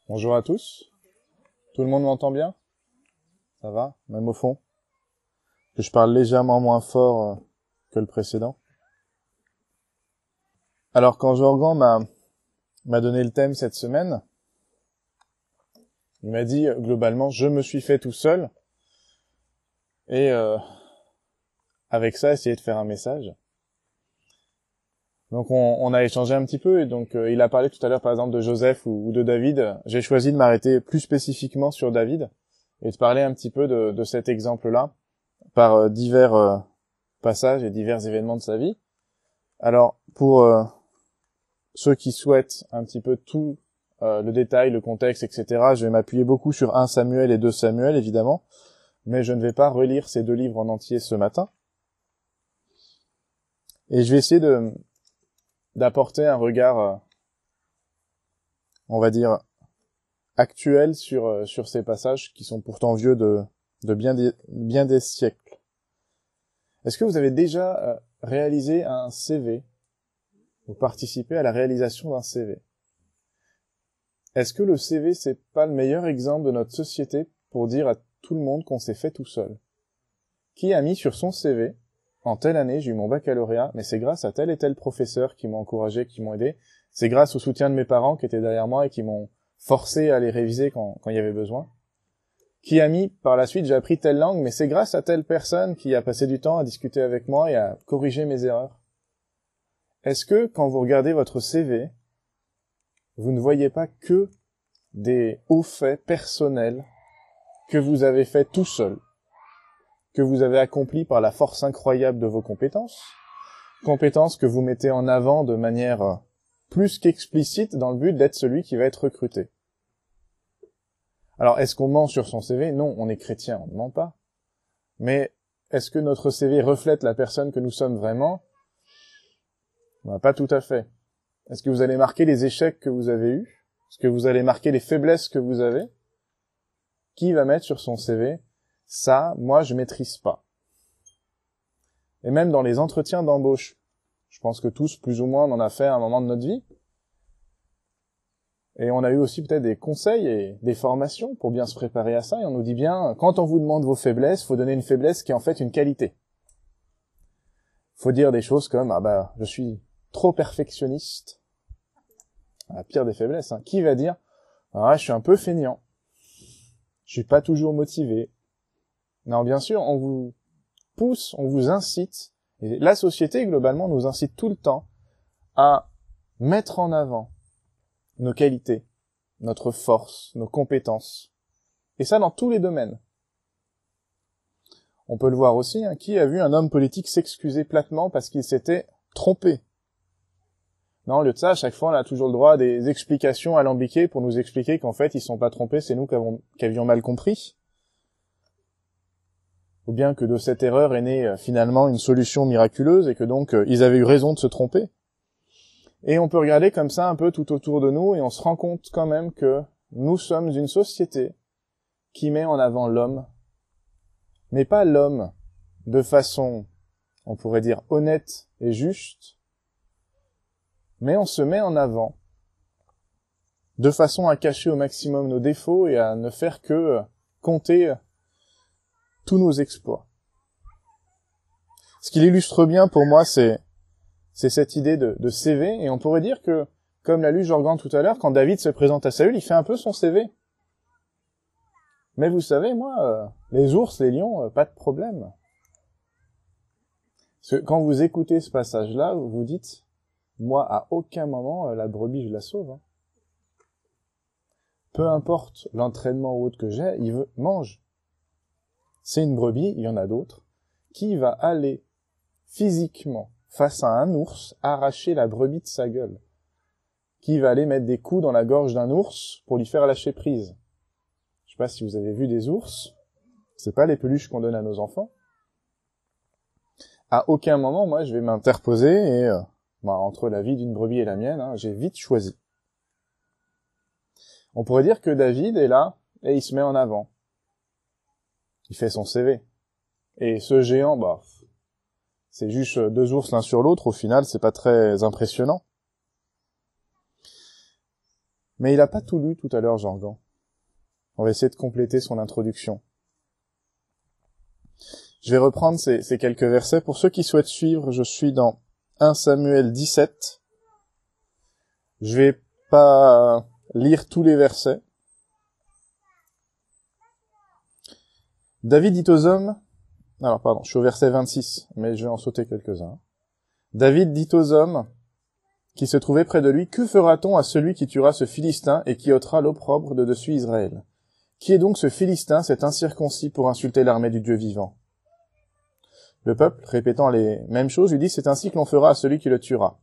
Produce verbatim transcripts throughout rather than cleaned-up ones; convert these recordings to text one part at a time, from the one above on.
Bonjour à tous. Tout le monde m'entend bien? Ça va? Même au fond? Que je parle légèrement moins fort euh, que le précédent. Alors, quand Jorgan m'a m'a donné le thème cette semaine, il m'a dit, euh, globalement, je me suis fait tout seul, et euh, avec ça, essayer de faire un message. Donc, on, on a échangé un petit peu, et donc, euh, il a parlé tout à l'heure, par exemple, de Joseph ou, ou de David. J'ai choisi de m'arrêter plus spécifiquement sur David, et de parler un petit peu de, de cet exemple-là, par euh, divers euh, passages et divers événements de sa vie. Alors, pour euh, ceux qui souhaitent un petit peu tout euh, le détail, le contexte, et cetera, je vais m'appuyer beaucoup sur un Samuel et deux Samuel, évidemment, mais je ne vais pas relire ces deux livres en entier ce matin. Et je vais essayer de d'apporter un regard, euh, on va dire, actuel sur euh, sur ces passages qui sont pourtant vieux de de bien des, bien des siècles. Est-ce que vous avez déjà euh, réalisé un C V ou participé à la réalisation d'un C V? Est-ce que le C V, c'est pas le meilleur exemple de notre société pour dire à tout le monde qu'on s'est fait tout seul? Qui a mis sur son C V, en telle année, j'ai eu mon baccalauréat, mais c'est grâce à tel et tel professeur qui m'ont encouragé, qui m'ont aidé, c'est grâce au soutien de mes parents qui étaient derrière moi et qui m'ont forcé à les réviser quand, quand il y avait besoin. Qui a mis, par la suite, j'ai appris telle langue, mais c'est grâce à telle personne qui a passé du temps à discuter avec moi et à corriger mes erreurs. Est-ce que, quand vous regardez votre C V, vous ne voyez pas que des hauts faits personnels que vous avez fait tout seul, que vous avez accomplis par la force incroyable de vos compétences, compétences que vous mettez en avant de manière plus qu'explicite dans le but d'être celui qui va être recruté? Alors, est-ce qu'on ment sur son C V? Non, on est chrétien, on ne ment pas. Mais est-ce que notre C V reflète la personne que nous sommes vraiment? Ben, pas tout à fait. Est-ce que vous allez marquer les échecs que vous avez eus? Est-ce que vous allez marquer les faiblesses que vous avez? Qui va mettre sur son C V? Ça, moi, je maîtrise pas. Et même dans les entretiens d'embauche, je pense que tous, plus ou moins, on en a fait à un moment de notre vie. Et on a eu aussi peut-être des conseils et des formations pour bien se préparer à ça. Et on nous dit bien, quand on vous demande vos faiblesses, faut donner une faiblesse qui est en fait une qualité. Faut dire des choses comme, ah bah, je suis trop perfectionniste. La pire des faiblesses, hein. Qui va dire, ah, je suis un peu feignant. Je suis pas toujours motivé. Non, bien sûr, on vous pousse, on vous incite, et la société, globalement, nous incite tout le temps à mettre en avant nos qualités, notre force, nos compétences. Et ça dans tous les domaines. On peut le voir aussi, hein, qui a vu un homme politique s'excuser platement parce qu'il s'était trompé? Non, au lieu de ça, à chaque fois, on a toujours le droit à des explications alambiquées pour nous expliquer qu'en fait, ils ne sont pas trompés, c'est nous qui avons, qui avions mal compris. Ou bien que de cette erreur est née euh, finalement une solution miraculeuse et que donc euh, ils avaient eu raison de se tromper. Et on peut regarder comme ça un peu tout autour de nous et on se rend compte quand même que nous sommes une société qui met en avant l'homme, mais pas l'homme de façon, on pourrait dire, honnête et juste, mais on se met en avant de façon à cacher au maximum nos défauts et à ne faire que euh, compter tous nos exploits. Ce qui l'illustre bien pour moi, c'est c'est cette idée de, de C V, et on pourrait dire que, comme l'a lu Jorgan tout à l'heure, quand David se présente à Saül, il fait un peu son C V. Mais vous savez, moi, euh, les ours, les lions, euh, pas de problème. Parce que quand vous écoutez ce passage-là, vous vous dites, moi, à aucun moment, euh, la brebis, je la sauve. Hein. Peu importe l'entraînement ou autre que j'ai, il veut, mange. C'est une brebis, il y en a d'autres, qui va aller physiquement face à un ours arracher la brebis de sa gueule, qui va aller mettre des coups dans la gorge d'un ours pour lui faire lâcher prise. Je sais pas si vous avez vu des ours, c'est pas les peluches qu'on donne à nos enfants. À aucun moment, moi, je vais m'interposer et euh, bah, entre la vie d'une brebis et la mienne, hein, j'ai vite choisi. On pourrait dire que David est là et il se met en avant. Il fait son C V. Et ce géant, bah, c'est juste deux ours l'un sur l'autre, au final, c'est pas très impressionnant. Mais il a pas tout lu tout à l'heure, Jordan. On va essayer de compléter son introduction. Je vais reprendre ces, ces quelques versets. Pour ceux qui souhaitent suivre, je suis dans un Samuel dix-sept. Je vais pas lire tous les versets. David dit aux hommes, alors pardon, je suis au verset vingt-six, mais je vais en sauter quelques-uns. David dit aux hommes qui se trouvaient près de lui, que fera-t-on à celui qui tuera ce Philistin et qui ôtera l'opprobre de dessus Israël? Qui est donc ce Philistin, cet incirconcis pour insulter l'armée du Dieu vivant? Le peuple, répétant les mêmes choses, lui dit, c'est ainsi que l'on fera à celui qui le tuera.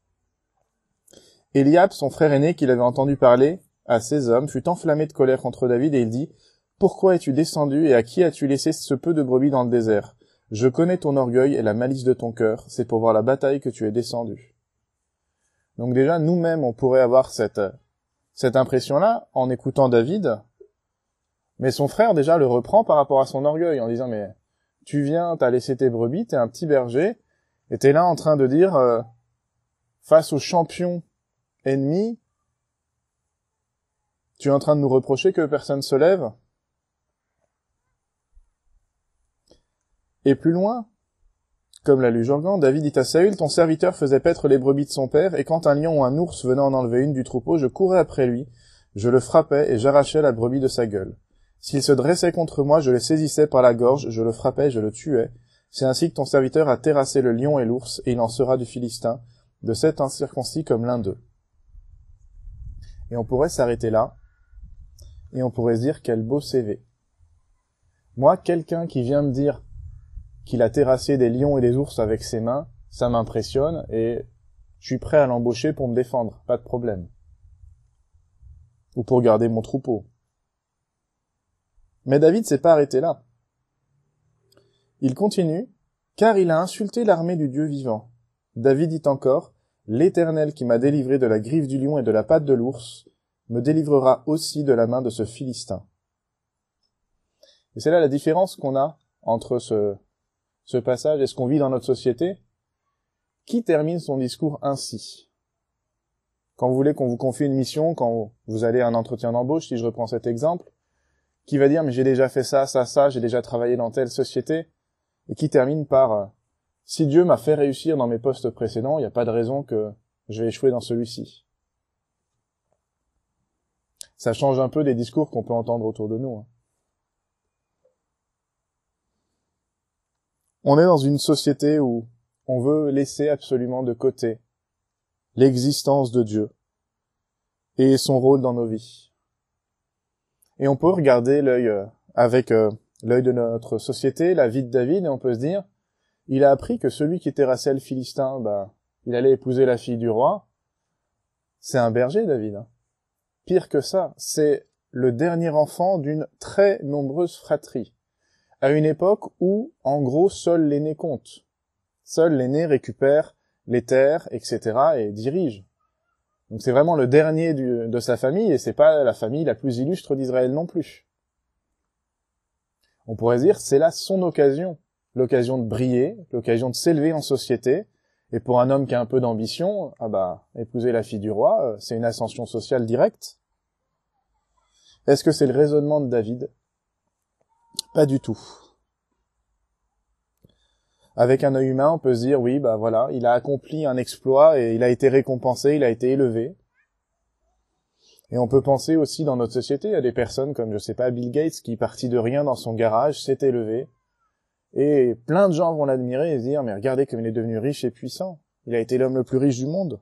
Eliab, son frère aîné, qui l'avait entendu parler à ces hommes, fut enflammé de colère contre David et il dit, pourquoi es-tu descendu et à qui as-tu laissé ce peu de brebis dans le désert? Je connais ton orgueil et la malice de ton cœur, c'est pour voir la bataille que tu es descendu. Donc déjà, nous-mêmes, on pourrait avoir cette, cette impression-là en écoutant David, mais son frère déjà le reprend par rapport à son orgueil en disant, mais tu viens, t'as laissé tes brebis, t'es un petit berger, et t'es là en train de dire, euh, face aux champions ennemis, tu es en train de nous reprocher que personne se lève. Et plus loin, comme l'a lu Jordan, David dit à Saül, ton serviteur faisait paître les brebis de son père, et quand un lion ou un ours venait en enlever une du troupeau, je courais après lui, je le frappais et j'arrachais la brebis de sa gueule. S'il se dressait contre moi, je le saisissais par la gorge, je le frappais, je le tuais. C'est ainsi que ton serviteur a terrassé le lion et l'ours, et il en sera du Philistin, de cet incirconcis comme l'un d'eux. Et on pourrait s'arrêter là, et on pourrait se dire quel beau C V. Moi, quelqu'un qui vient me dire qu'il a terrassé des lions et des ours avec ses mains, ça m'impressionne, et je suis prêt à l'embaucher pour me défendre, pas de problème. Ou pour garder mon troupeau. Mais David s'est pas arrêté là. Il continue, car il a insulté l'armée du Dieu vivant. David dit encore, l'Éternel qui m'a délivré de la griffe du lion et de la patte de l'ours, me délivrera aussi de la main de ce Philistin. Et c'est là la différence qu'on a entre ce, ce passage et ce qu'on vit dans notre société. Qui termine son discours ainsi? Quand vous voulez qu'on vous confie une mission, quand vous allez à un entretien d'embauche, si je reprends cet exemple, qui va dire, mais j'ai déjà fait ça, ça, ça, j'ai déjà travaillé dans telle société, et qui termine par, si Dieu m'a fait réussir dans mes postes précédents, il n'y a pas de raison que je vais échouer dans celui-ci. Ça change un peu des discours qu'on peut entendre autour de nous. On est dans une société où on veut laisser absolument de côté l'existence de Dieu et son rôle dans nos vies. Et on peut regarder l'œil euh, avec euh, l'œil de notre société, la vie de David, et on peut se dire, il a appris que celui qui terrassait le Philistin, bah, il allait épouser la fille du roi. C'est un berger, David. Hein. Pire que ça, c'est le dernier enfant d'une très nombreuse fratrie, à une époque où, en gros, seul l'aîné compte. Seul l'aîné récupère les terres, et cetera, et dirige. Donc c'est vraiment le dernier du, de sa famille, et c'est pas la famille la plus illustre d'Israël non plus. On pourrait dire, c'est là son occasion, l'occasion de briller, l'occasion de s'élever en société, et pour un homme qui a un peu d'ambition, ah bah, épouser la fille du roi, c'est une ascension sociale directe. Est-ce que c'est le raisonnement de David? Pas du tout. Avec un œil humain, on peut se dire, oui, bah voilà, il a accompli un exploit et il a été récompensé, il a été élevé. Et on peut penser aussi dans notre société à des personnes comme, je sais pas, Bill Gates, qui partit de rien dans son garage, s'est élevé. Et plein de gens vont l'admirer et se dire, mais regardez comme il est devenu riche et puissant. Il a été l'homme le plus riche du monde.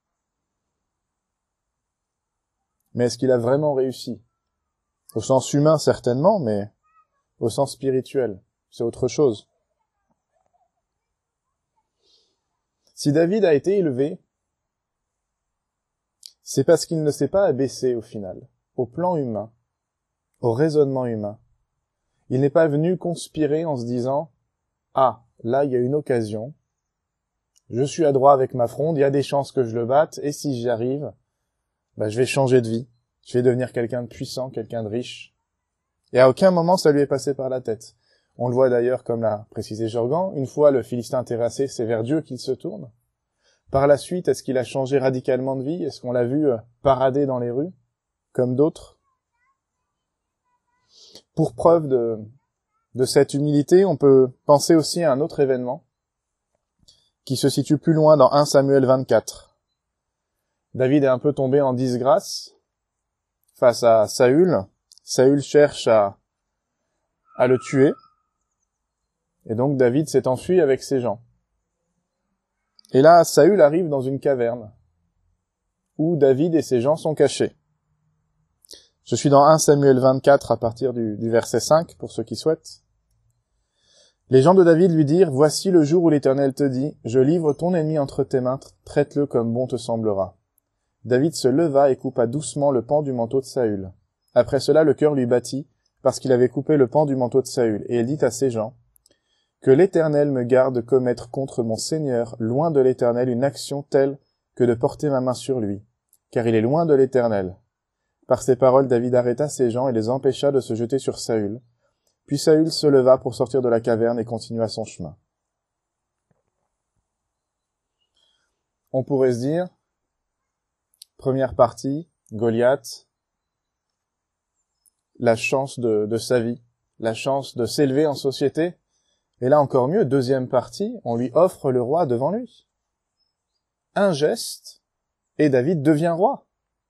Mais est-ce qu'il a vraiment réussi? Au sens humain, certainement, mais au sens spirituel, c'est autre chose. Si David a été élevé, c'est parce qu'il ne s'est pas abaissé au final, au plan humain, au raisonnement humain. Il n'est pas venu conspirer en se disant « Ah, là, il y a une occasion, je suis adroit avec ma fronde, il y a des chances que je le batte, et si j'y arrive, bah, je vais changer de vie, je vais devenir quelqu'un de puissant, quelqu'un de riche. » Et à aucun moment, ça lui est passé par la tête. On le voit d'ailleurs, comme l'a précisé Jordan, une fois le Philistin terrassé, c'est vers Dieu qu'il se tourne. Par la suite, est-ce qu'il a changé radicalement de vie? Est-ce qu'on l'a vu parader dans les rues? comme d'autres. Pour preuve de, de cette humilité, on peut penser aussi à un autre événement qui se situe plus loin dans un Samuel vingt-quatre. David est un peu tombé en disgrâce face à Saül. Saül cherche à, à le tuer. Et donc David s'est enfui avec ses gens. Et là, Saül arrive dans une caverne où David et ses gens sont cachés. Je suis dans un Samuel vingt-quatre à partir du, du verset cinq, pour ceux qui souhaitent. Les gens de David lui dirent, « Voici le jour où l'Éternel te dit, je livre ton ennemi entre tes mains, traite-le comme bon te semblera. » David se leva et coupa doucement le pan du manteau de Saül. Après cela, le cœur lui battit, parce qu'il avait coupé le pan du manteau de Saül, et il dit à ses gens, « Que l'Éternel me garde de commettre contre mon Seigneur, loin de l'Éternel, une action telle que de porter ma main sur lui, car il est loin de l'Éternel. » Par ces paroles, David arrêta ses gens et les empêcha de se jeter sur Saül. Puis Saül se leva pour sortir de la caverne et continua son chemin. On pourrait se dire, première partie, Goliath, la chance de, de sa vie, la chance de s'élever en société. Et là encore mieux, deuxième partie, on lui offre le roi devant lui. Un geste, et David devient roi.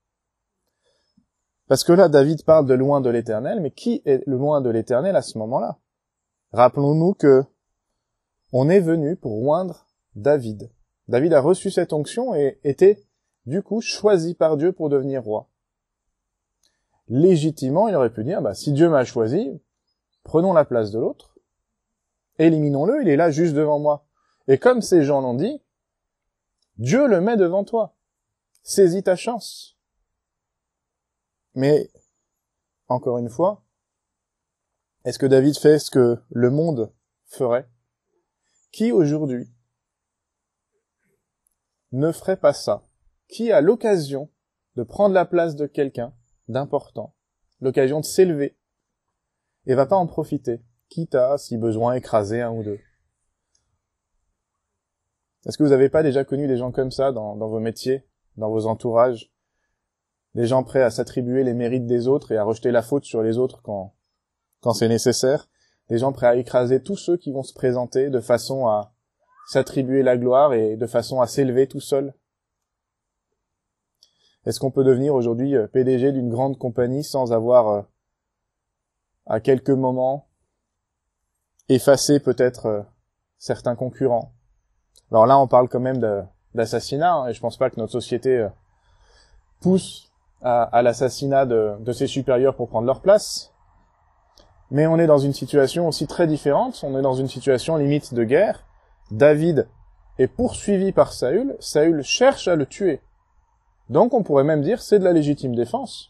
Parce que là, David parle de loin de l'Éternel, mais qui est le loin de l'Éternel à ce moment-là? Rappelons-nous que on est venu pour oindre David. David a reçu cette onction et était, du coup, choisi par Dieu pour devenir roi. Légitimement, il aurait pu dire, bah, si Dieu m'a choisi, prenons la place de l'autre, éliminons-le, il est là juste devant moi. Et comme ces gens l'ont dit, Dieu le met devant toi. Saisis ta chance. Mais, encore une fois, est-ce que David fait ce que le monde ferait? Qui aujourd'hui ne ferait pas ça? Qui a l'occasion de prendre la place de quelqu'un d'important, l'occasion de s'élever, et va pas en profiter, quitte à, si besoin, écraser un ou deux? Est-ce que vous n'avez pas déjà connu des gens comme ça dans, dans vos métiers, dans vos entourages? Des gens prêts à s'attribuer les mérites des autres et à rejeter la faute sur les autres quand, quand c'est nécessaire. Des gens prêts à écraser tous ceux qui vont se présenter de façon à s'attribuer la gloire et de façon à s'élever tout seul. Est-ce qu'on peut devenir aujourd'hui P D G d'une grande compagnie sans avoir, euh, à quelques moments, effacé peut-être euh, certains concurrents? Alors là, on parle quand même de, d'assassinat, hein, et je pense pas que notre société euh, pousse à, à l'assassinat de, de ses supérieurs pour prendre leur place. Mais on est dans une situation aussi très différente. On est dans une situation limite de guerre. David est poursuivi par Saül. Saül cherche à le tuer. Donc on pourrait même dire c'est de la légitime défense.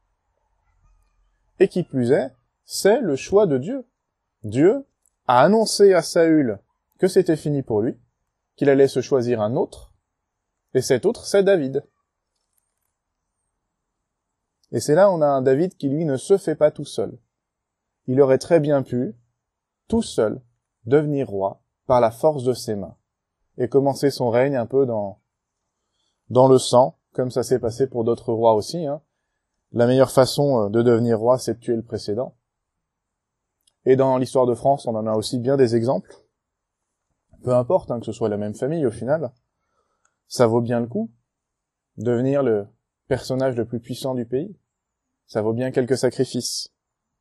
Et qui plus est, c'est le choix de Dieu. Dieu a annoncé à Saül que c'était fini pour lui, qu'il allait se choisir un autre, et cet autre, c'est David. Et c'est là on a un David qui, lui, ne se fait pas tout seul. Il aurait très bien pu, tout seul, devenir roi par la force de ses mains, et commencer son règne un peu dans, dans le sang, comme ça s'est passé pour d'autres rois aussi, hein. La meilleure façon de devenir roi, c'est de tuer le précédent. Et dans l'histoire de France, on en a aussi bien des exemples. Peu importe, hein, que ce soit la même famille, au final, ça vaut bien le coup. Devenir le personnage le plus puissant du pays, ça vaut bien quelques sacrifices.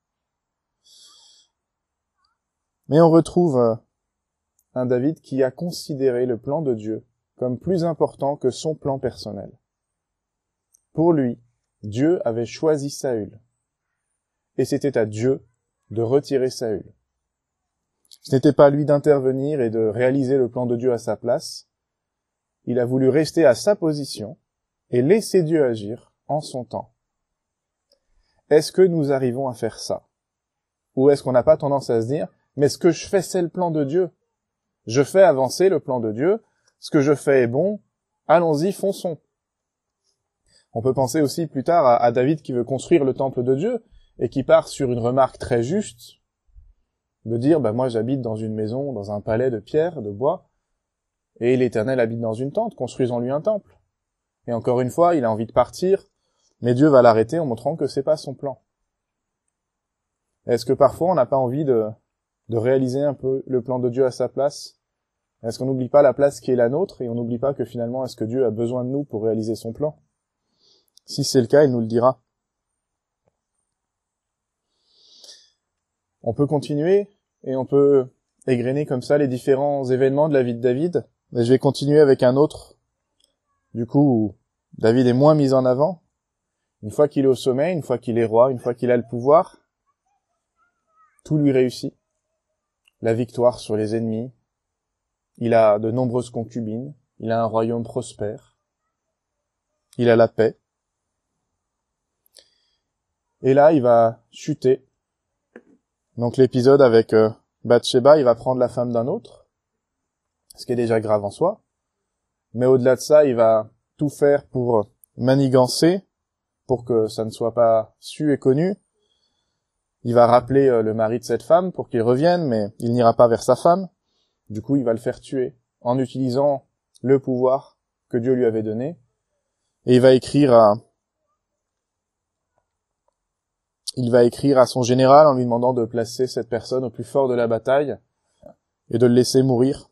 Mais on retrouve un David qui a considéré le plan de Dieu comme plus important que son plan personnel. Pour lui, Dieu avait choisi Saül, et c'était à Dieu de retirer Saül. Ce n'était pas à lui d'intervenir et de réaliser le plan de Dieu à sa place. Il a voulu rester à sa position et laisser Dieu agir en son temps. Est-ce que nous arrivons à faire ça? Ou est-ce qu'on n'a pas tendance à se dire, mais ce que je fais, c'est le plan de Dieu. Je fais avancer le plan de Dieu. Ce que je fais est bon. Allons-y, fonçons. On peut penser aussi plus tard à, à David qui veut construire le temple de Dieu et qui part sur une remarque très juste de dire, bah moi j'habite dans une maison, dans un palais de pierre, de bois, et l'Éternel habite dans une tente, construisons-lui un temple. Et encore une fois, il a envie de partir Mais Dieu va l'arrêter en montrant que c'est pas son plan. Est-ce que parfois on n'a pas envie de, de réaliser un peu le plan de Dieu à sa place? Est-ce qu'on n'oublie pas la place qui est la nôtre et on n'oublie pas que finalement est-ce que Dieu a besoin de nous pour réaliser son plan? Si c'est le cas, il nous le dira. On peut continuer et on peut égrener comme ça les différents événements de la vie de David. Et je vais continuer avec un autre, du coup, où David est moins mis en avant. Une fois qu'il est au sommet, une fois qu'il est roi, une fois qu'il a le pouvoir, tout lui réussit. La victoire sur les ennemis. Il a de nombreuses concubines. Il a un royaume prospère. Il a la paix. Et là, il va chuter. Donc l'épisode avec euh, Bathsheba, il va prendre la femme d'un autre, ce qui est déjà grave en soi. Mais au-delà de ça, il va tout faire pour manigancer, pour que ça ne soit pas su et connu. Il va rappeler euh, le mari de cette femme pour qu'il revienne, mais il n'ira pas vers sa femme. Du coup, il va le faire tuer en utilisant le pouvoir que Dieu lui avait donné. Et il va écrire à il va écrire à son général en lui demandant de placer cette personne au plus fort de la bataille et de le laisser mourir.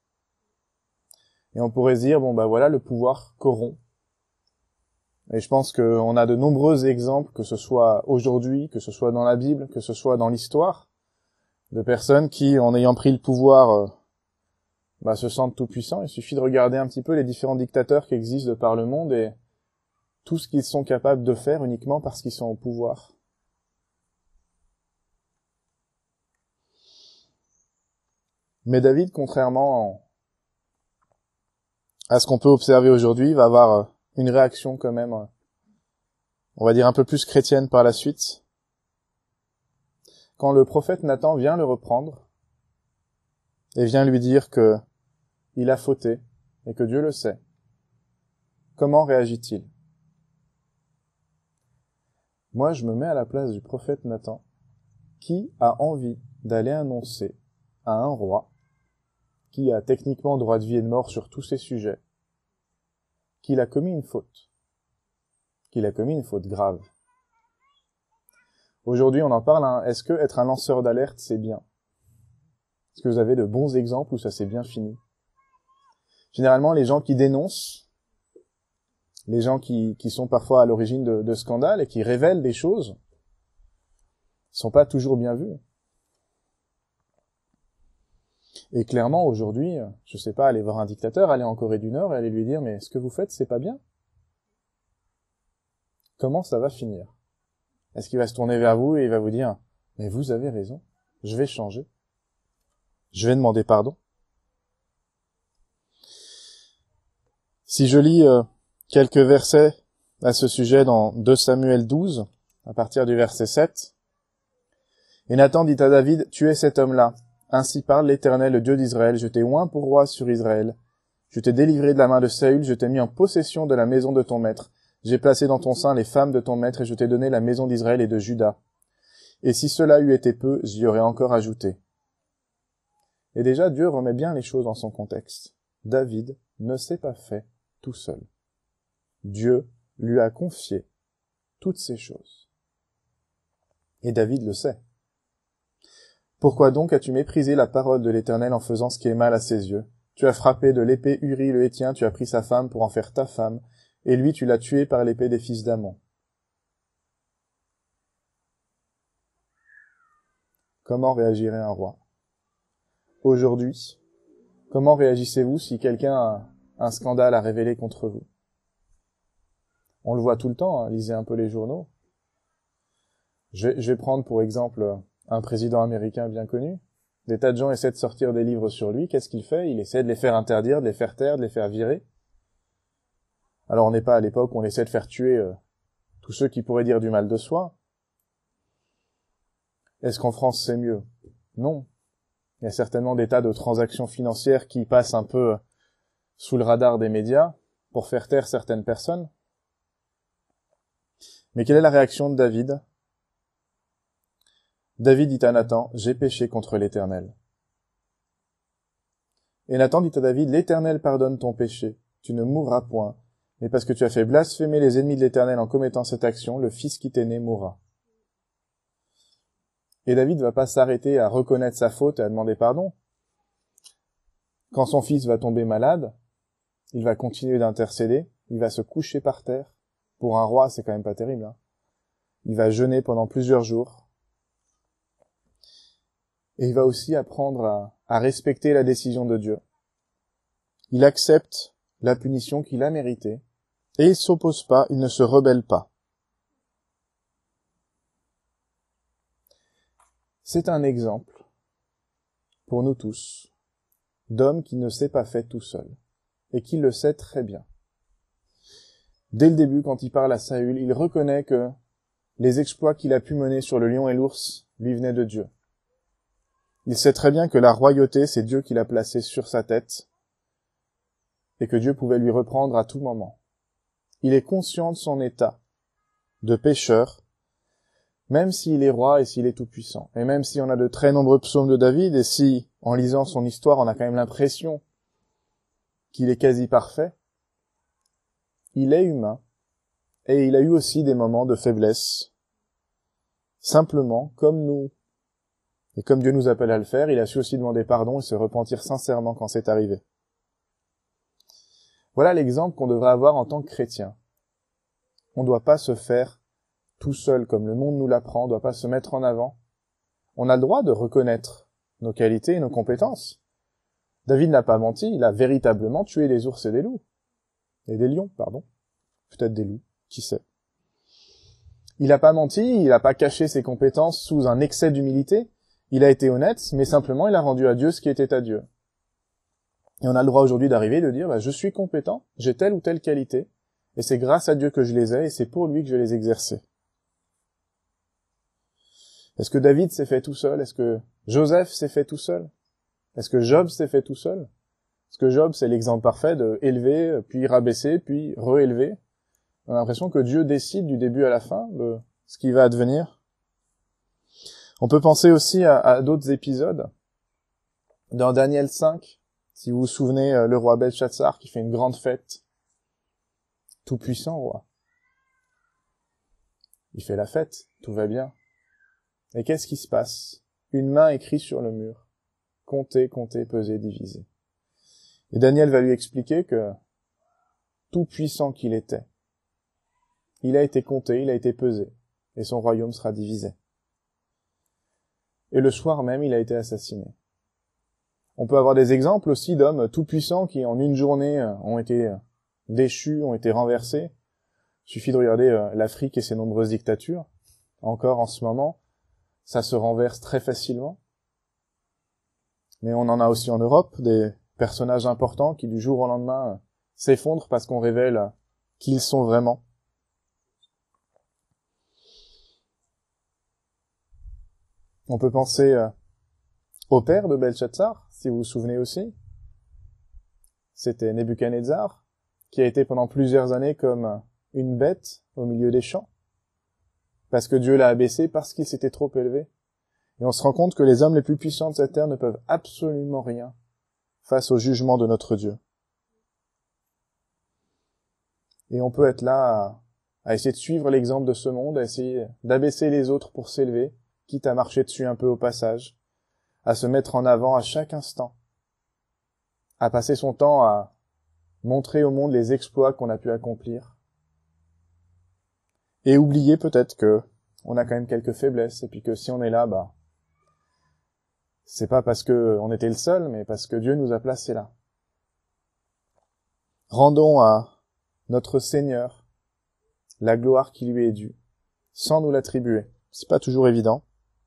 Et on pourrait se dire, bon bah voilà, le pouvoir corrompt. Et je pense qu'on a de nombreux exemples, que ce soit aujourd'hui, que ce soit dans la Bible, que ce soit dans l'histoire, de personnes qui, en ayant pris le pouvoir, euh, bah, se sentent tout puissants. Il suffit de regarder un petit peu les différents dictateurs qui existent de par le monde et tout ce qu'ils sont capables de faire uniquement parce qu'ils sont au pouvoir. Mais David, contrairement à ce qu'on peut observer aujourd'hui, va avoir une réaction quand même, on va dire un peu plus chrétienne par la suite. Quand le prophète Nathan vient le reprendre et vient lui dire que il a fauté et que Dieu le sait, comment réagit-il? Moi, je me mets à la place du prophète Nathan, qui a envie d'aller annoncer à un roi qui a techniquement droit de vie et de mort sur tous ces sujets, qu'il a commis une faute, qu'il a commis une faute grave. Aujourd'hui, on en parle, hein. Est-ce que être un lanceur d'alerte, c'est bien? Est-ce que vous avez de bons exemples où ça s'est bien fini? Généralement, les gens qui dénoncent, les gens qui, qui sont parfois à l'origine de, de scandales et qui révèlent des choses, sont pas toujours bien vus. Et clairement, aujourd'hui, je sais pas, aller voir un dictateur, aller en Corée du Nord et aller lui dire « Mais ce que vous faites, c'est pas bien ?» Comment ça va finir? Est-ce qu'il va se tourner vers vous et il va vous dire « Mais vous avez raison, je vais changer. Je vais demander pardon. » Si je lis euh, quelques versets à ce sujet dans deux Samuel douze, à partir du verset sept, « Et Nathan dit à David, « Tu es cet homme-là. Ainsi parle l'Éternel, le Dieu d'Israël, je t'ai oint pour roi sur Israël. Je t'ai délivré de la main de Saül, je t'ai mis en possession de la maison de ton maître. J'ai placé dans ton sein les femmes de ton maître et je t'ai donné la maison d'Israël et de Juda. Et si cela eût été peu, j'y aurais encore ajouté. » Et déjà, Dieu remet bien les choses dans son contexte. David ne s'est pas fait tout seul. Dieu lui a confié toutes ces choses. Et David le sait. Pourquoi donc as-tu méprisé la parole de l'Éternel en faisant ce qui est mal à ses yeux? Tu as frappé de l'épée Uri le Héthien, tu as pris sa femme pour en faire ta femme, et lui tu l'as tué par l'épée des fils d'Ammon. Comment réagirait un roi? Aujourd'hui, comment réagissez-vous si quelqu'un a un scandale à révéler contre vous? On le voit tout le temps, hein, lisez un peu les journaux. Je vais, je vais prendre pour exemple un président américain bien connu. Des tas de gens essaient de sortir des livres sur lui. Qu'est-ce qu'il fait? Il essaie de les faire interdire, de les faire taire, de les faire virer. Alors on n'est pas à l'époque où on essaie de faire tuer euh, tous ceux qui pourraient dire du mal de soi. Est-ce qu'en France c'est mieux? Non. Il y a certainement des tas de transactions financières qui passent un peu sous le radar des médias pour faire taire certaines personnes. Mais quelle est la réaction de David? David dit à Nathan, « J'ai péché contre l'Éternel. » Et Nathan dit à David, « L'Éternel pardonne ton péché, tu ne mourras point, mais parce que tu as fait blasphémer les ennemis de l'Éternel en commettant cette action, le fils qui t'est né mourra. Et David va pas s'arrêter à reconnaître sa faute et à demander pardon. Quand son fils va tomber malade, il va continuer d'intercéder, il va se coucher par terre. Pour un roi, c'est quand même pas terrible, hein. Il va jeûner pendant plusieurs jours. Et il va aussi apprendre à, à respecter la décision de Dieu. Il accepte la punition qu'il a méritée, et il s'oppose pas, il ne se rebelle pas. C'est un exemple, pour nous tous, d'homme qui ne s'est pas fait tout seul, et qui le sait très bien. Dès le début, quand il parle à Saül, il reconnaît que les exploits qu'il a pu mener sur le lion et l'ours lui venaient de Dieu. Il sait très bien que la royauté, c'est Dieu qui l'a placée sur sa tête, et que Dieu pouvait lui reprendre à tout moment. Il est conscient de son état de pécheur, même s'il est roi et s'il est tout-puissant. Et même si on a de très nombreux psaumes de David, et si, en lisant son histoire, on a quand même l'impression qu'il est quasi parfait, il est humain, et il a eu aussi des moments de faiblesse. Simplement, comme nous, et comme Dieu nous appelle à le faire, il a su aussi demander pardon et se repentir sincèrement quand c'est arrivé. Voilà l'exemple qu'on devrait avoir en tant que chrétien. On ne doit pas se faire tout seul comme le monde nous l'apprend, on ne doit pas se mettre en avant. On a le droit de reconnaître nos qualités et nos compétences. David n'a pas menti, il a véritablement tué des ours et des loups. Et des lions, pardon. Peut-être des loups, qui sait. Il n'a pas menti, il n'a pas caché ses compétences sous un excès d'humilité. Il a été honnête, mais simplement il a rendu à Dieu ce qui était à Dieu. Et on a le droit aujourd'hui d'arriver et de dire, bah, je suis compétent, j'ai telle ou telle qualité, et c'est grâce à Dieu que je les ai, et c'est pour lui que je les exerçais. Est-ce que David s'est fait tout seul? Est-ce que Joseph s'est fait tout seul? Est-ce que Job s'est fait tout seul? Est-ce que Job, c'est l'exemple parfait de élever, puis rabaisser, puis réélever? On a l'impression que Dieu décide du début à la fin de ce qui va advenir. On peut penser aussi à, à d'autres épisodes. Dans Daniel cinq, si vous vous souvenez, le roi Belshazzar qui fait une grande fête. Tout puissant roi. Il fait la fête, tout va bien. Et qu'est-ce qui se passe? Une main écrit sur le mur. Compter, compter, peser, diviser. Et Daniel va lui expliquer que, tout puissant qu'il était, il a été compté, il a été pesé, et son royaume sera divisé. Et le soir même, il a été assassiné. On peut avoir des exemples aussi d'hommes tout-puissants qui, en une journée, ont été déchus, ont été renversés. Il suffit de regarder l'Afrique et ses nombreuses dictatures. Encore en ce moment, ça se renverse très facilement. Mais on en a aussi en Europe, des personnages importants qui, du jour au lendemain, s'effondrent parce qu'on révèle qui ils sont vraiment. On peut penser au père de Belshazzar, si vous vous souvenez aussi. C'était Nebuchadnezzar, qui a été pendant plusieurs années comme une bête au milieu des champs, parce que Dieu l'a abaissé, parce qu'il s'était trop élevé. Et on se rend compte que les hommes les plus puissants de cette terre ne peuvent absolument rien face au jugement de notre Dieu. Et on peut être là à, à essayer de suivre l'exemple de ce monde, à essayer d'abaisser les autres pour s'élever, quitte à marcher dessus un peu au passage, à se mettre en avant à chaque instant, à passer son temps à montrer au monde les exploits qu'on a pu accomplir, et oublier peut-être que on a quand même quelques faiblesses, et puis que si on est là, bah, c'est pas parce que on était le seul, mais parce que Dieu nous a placés là. Rendons à notre Seigneur la gloire qui lui est due, sans nous l'attribuer. C'est pas toujours évident.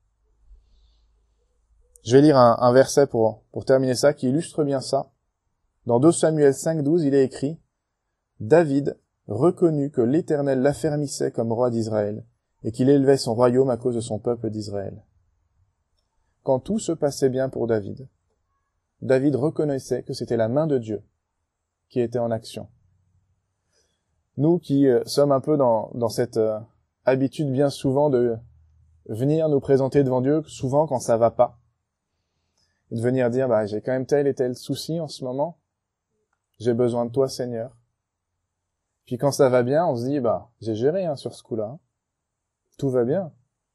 Je vais lire un, un verset pour, pour terminer ça, qui illustre bien ça. Dans deux Samuel cinq douze, il est écrit « David reconnut que l'Éternel l'affermissait comme roi d'Israël, et qu'il élevait son royaume à cause de son peuple d'Israël. » Quand tout se passait bien pour David, David reconnaissait que c'était la main de Dieu qui était en action. Nous qui euh, sommes un peu dans, dans cette euh, habitude bien souvent de venir nous présenter devant Dieu, souvent quand ça va pas, de venir dire bah, « j'ai quand même tel et tel souci en ce moment, j'ai besoin de toi Seigneur », Puis quand ça va bien, on se dit, bah, j'ai géré hein, sur ce coup-là. Hein. Tout va bien.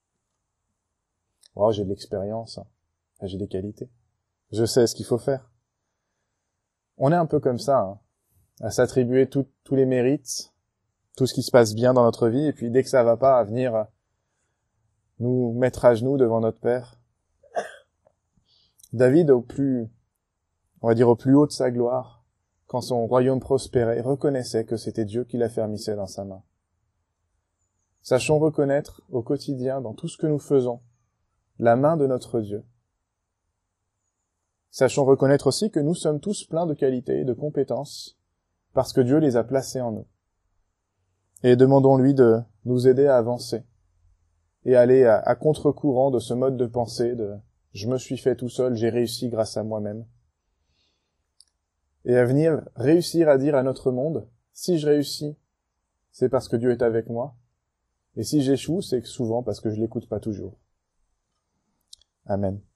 Oh, j'ai de l'expérience, hein. J'ai des qualités. Je sais ce qu'il faut faire. On est un peu comme ça, hein, à s'attribuer tout, tous les mérites, tout ce qui se passe bien dans notre vie, et puis dès que ça va pas, à venir nous mettre à genoux devant notre Père. David, au plus, on va dire au plus haut de sa gloire, quand son royaume prospérait, reconnaissait que c'était Dieu qui l'affermissait dans sa main. Sachons reconnaître au quotidien, dans tout ce que nous faisons, la main de notre Dieu. Sachons reconnaître aussi que nous sommes tous pleins de qualités et de compétences, parce que Dieu les a placées en nous. Et demandons-lui de nous aider à avancer, et aller à, à contre-courant de ce mode de pensée de « je me suis fait tout seul, j'ai réussi grâce à moi-même ». Et à venir réussir à dire à notre monde « si je réussis, c'est parce que Dieu est avec moi ». Et si j'échoue, c'est souvent parce que je l'écoute pas toujours. Amen.